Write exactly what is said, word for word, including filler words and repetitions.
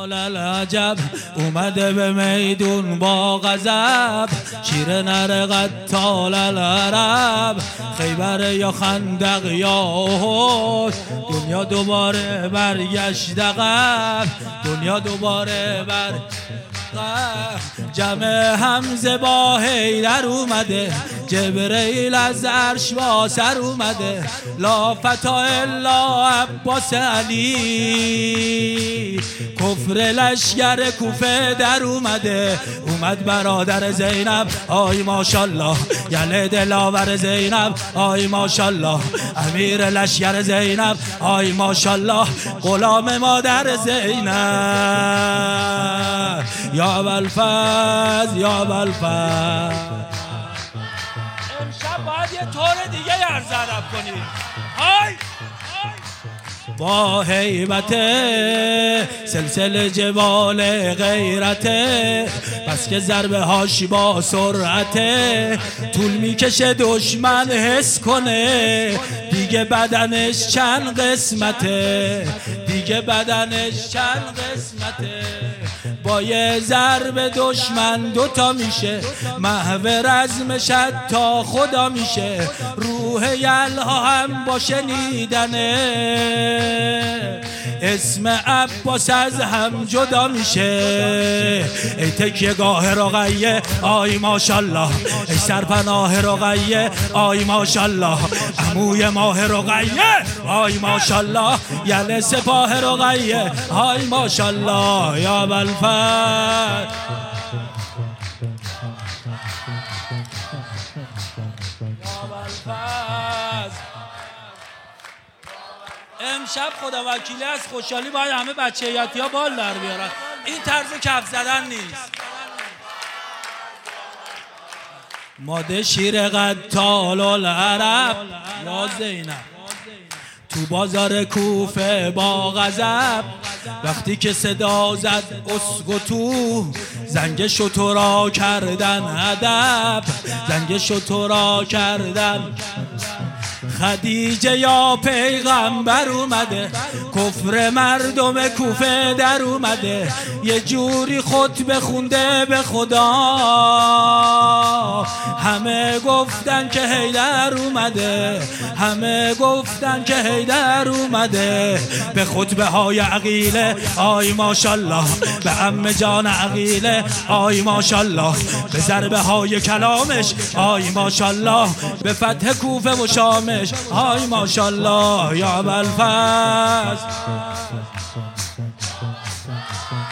العجب اومده به میدون با غضب، شیر نر قتال العرب، خیبر یا خندق یا احد، دنیا دوباره برگشت عقب، دنیا دوباره بر جمع حمزه با حیدر اومده، جبرئیل از عرش با سر اومده، لا فتا الا عباس علی، کفر لشگر کوفه در اومده، اومد برادر زینب آی ماشالله، یله دلاور زینب آی ماشالله، امیر لشگر زینب آی ماشالله، غلام مادر زینب یا ابوالفضل یا ابوالفضل. امشب باید یه طور دیگه عرض ادب کنیم. های با هیبت سلسله جبال غیرته، بس که ضربه هاش با سرعته، طول میکشه دشمن حس کنه، دیگه بدنش چند قسمته، دیگه بدنش چند قسمته، با یه ضربه دشمن دوتا میشه، محو رزمش تا خدا میشه، روح یلها هم با شنیدنه، اسم عباس از هم جدا میشه، ای تکیه گاه رقیه آی ماشالله، ای سرپناه رقیه آی ماشالله، عموی ماه رقیه آی ماشالله، یله سپاه رقیه آی ماشالله یا ابوالفضل. امشب خدا وکیلی از خوشحالی باید همه بچه یتی ها بال در بیارن، این طرز کف زدن نیست. ماده شیر قتال العرب یا زینب، تو بازار کوفه با غضب، وقتی که صدا زد اسکتو، زنگ شترا کردن ادب، زنگ شترا کردن. خدیجه یا پیغمبر اومده، کفر مردم کوفه در اومده، یه جوری خطبه خونده به خدا، همه گفتن که حیدر اومده، همه گفتن که حیدر اومده، به خطبه های عقیله آی ماشالله، به عم جان عقیله آی ماشالله، به ضربه های کلامش آی ماشالله، به فتح کوفه و شامش آی ماشالله یا ابوالفضل.